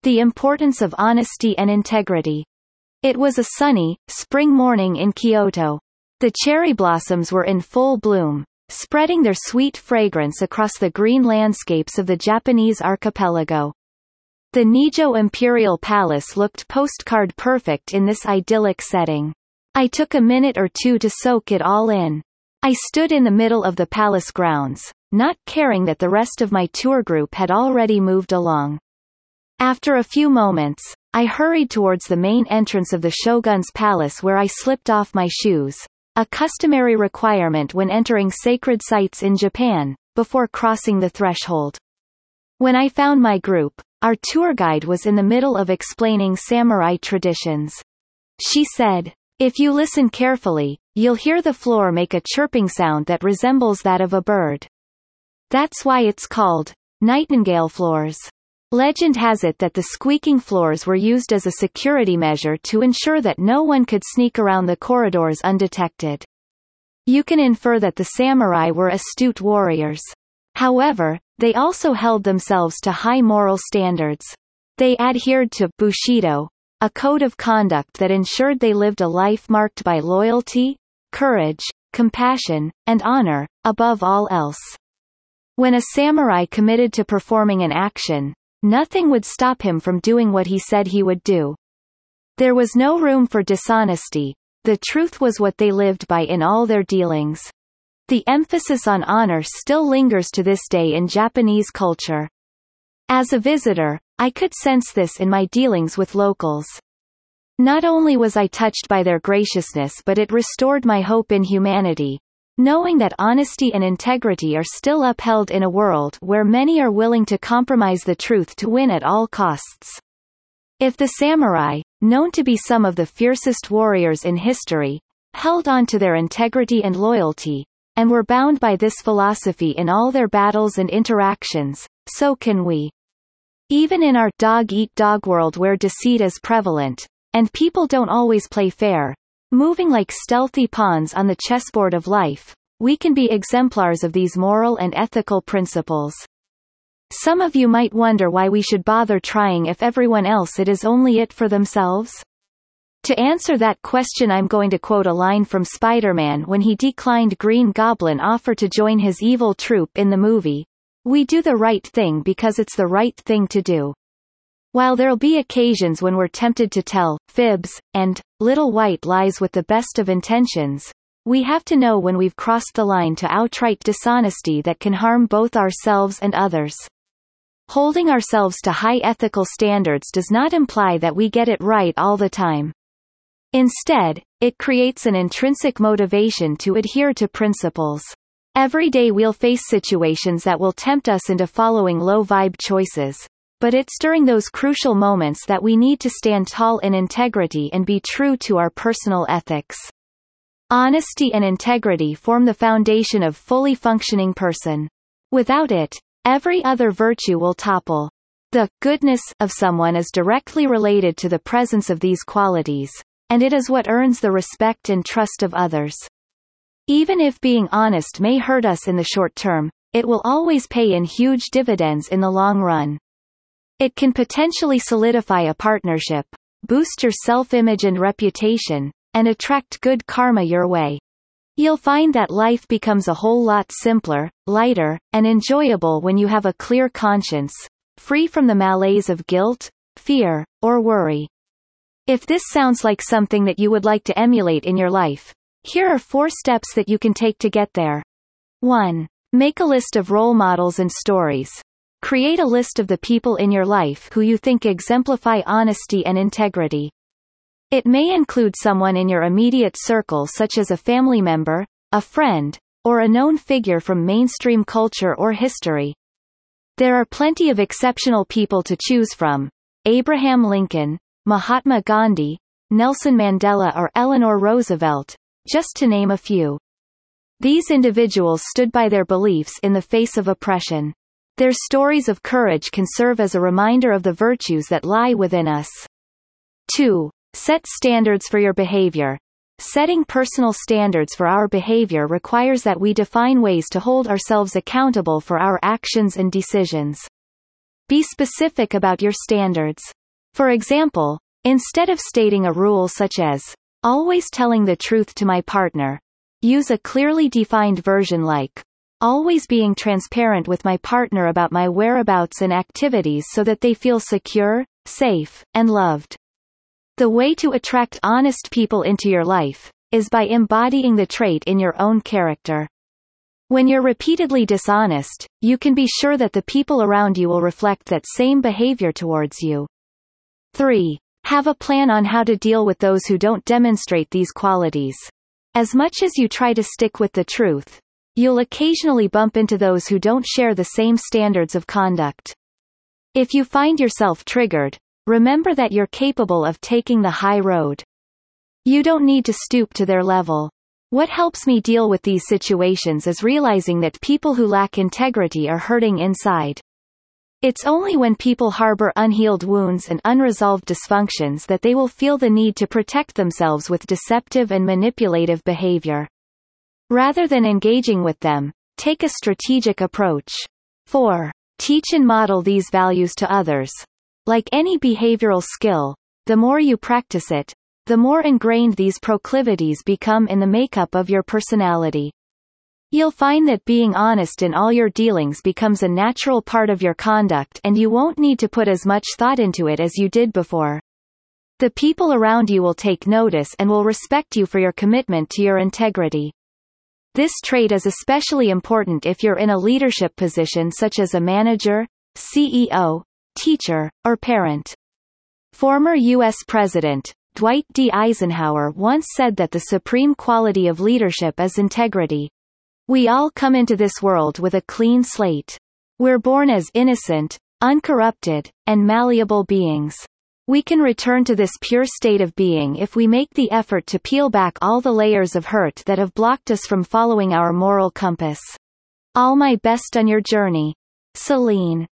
The importance of honesty and integrity. It was a sunny, spring morning in Kyoto. The cherry blossoms were in full bloom, spreading their sweet fragrance across the green landscapes of the Japanese archipelago. The Nijo Imperial Palace looked postcard perfect in this idyllic setting. I took a minute or two to soak it all in. I stood in the middle of the palace grounds, not caring that the rest of my tour group had already moved along. After a few moments, I hurried towards the main entrance of the shogun's palace where I slipped off my shoes, a customary requirement when entering sacred sites in Japan, before crossing the threshold. When I found my group, our tour guide was in the middle of explaining samurai traditions. She said, "If you listen carefully, you'll hear the floor make a chirping sound that resembles that of a bird. That's why it's called nightingale floors. Legend has it that the squeaking floors were used as a security measure to ensure that no one could sneak around the corridors undetected." You can infer that the samurai were astute warriors. However, they also held themselves to high moral standards. They adhered to Bushido, a code of conduct that ensured they lived a life marked by loyalty, courage, compassion, and honor, above all else. When a samurai committed to performing an action, nothing would stop him from doing what he said he would do. There was no room for dishonesty. The truth was what they lived by in all their dealings. The emphasis on honor still lingers to this day in Japanese culture. As a visitor, I could sense this in my dealings with locals. Not only was I touched by their graciousness, but it restored my hope in humanity, knowing that honesty and integrity are still upheld in a world where many are willing to compromise the truth to win at all costs. If the samurai, known to be some of the fiercest warriors in history, held on to their integrity and loyalty, and were bound by this philosophy in all their battles and interactions, so can we. Even in our dog-eat-dog world where deceit is prevalent, and people don't always play fair, moving like stealthy pawns on the chessboard of life, we can be exemplars of these moral and ethical principles. Some of you might wonder why we should bother trying if everyone else it is only it for themselves? To answer that question, I'm going to quote a line from Spider-Man when he declined Green Goblin offer to join his evil troop in the movie. "We do the right thing because it's the right thing to do." While there'll be occasions when we're tempted to tell fibs and little white lies with the best of intentions, we have to know when we've crossed the line to outright dishonesty that can harm both ourselves and others. Holding ourselves to high ethical standards does not imply that we get it right all the time. Instead, it creates an intrinsic motivation to adhere to principles. Every day we'll face situations that will tempt us into following low-vibe choices, but it's during those crucial moments that we need to stand tall in integrity and be true to our personal ethics. Honesty and integrity form the foundation of fully functioning person. Without it, every other virtue will topple. The goodness of someone is directly related to the presence of these qualities, and it is what earns the respect and trust of others. Even if being honest may hurt us in the short term, it will always pay in huge dividends in the long run. It can potentially solidify a partnership, boost your self-image and reputation, and attract good karma your way. You'll find that life becomes a whole lot simpler, lighter, and enjoyable when you have a clear conscience, free from the malaise of guilt, fear, or worry. If this sounds like something that you would like to emulate in your life, here are 4 steps that you can take to get there. 1. Make a list of role models and stories. Create a list of the people in your life who you think exemplify honesty and integrity. It may include someone in your immediate circle such as a family member, a friend, or a known figure from mainstream culture or history. There are plenty of exceptional people to choose from: Abraham Lincoln, Mahatma Gandhi, Nelson Mandela, or Eleanor Roosevelt, just to name a few. These individuals stood by their beliefs in the face of oppression. Their stories of courage can serve as a reminder of the virtues that lie within us. 2. Set standards for your behavior. Setting personal standards for our behavior requires that we define ways to hold ourselves accountable for our actions and decisions. Be specific about your standards. For example, instead of stating a rule such as, always telling the truth to my partner, use a clearly defined version like, always being transparent with my partner about my whereabouts and activities so that they feel secure, safe, and loved. The way to attract honest people into your life is by embodying the trait in your own character. When you're repeatedly dishonest, you can be sure that the people around you will reflect that same behavior towards you. 3. Have a plan on how to deal with those who don't demonstrate these qualities. As much as you try to stick with the truth, you'll occasionally bump into those who don't share the same standards of conduct. If you find yourself triggered, remember that you're capable of taking the high road. You don't need to stoop to their level. What helps me deal with these situations is realizing that people who lack integrity are hurting inside. It's only when people harbor unhealed wounds and unresolved dysfunctions that they will feel the need to protect themselves with deceptive and manipulative behavior. Rather than engaging with them, take a strategic approach. 4. Teach and model these values to others. Like any behavioral skill, the more you practice it, the more ingrained these proclivities become in the makeup of your personality. You'll find that being honest in all your dealings becomes a natural part of your conduct and you won't need to put as much thought into it as you did before. The people around you will take notice and will respect you for your commitment to your integrity. This trait is especially important if you're in a leadership position such as a manager, CEO, teacher, or parent. Former U.S. President Dwight D. Eisenhower once said that the supreme quality of leadership is integrity. We all come into this world with a clean slate. We're born as innocent, uncorrupted, and malleable beings. We can return to this pure state of being if we make the effort to peel back all the layers of hurt that have blocked us from following our moral compass. All my best on your journey. Celine.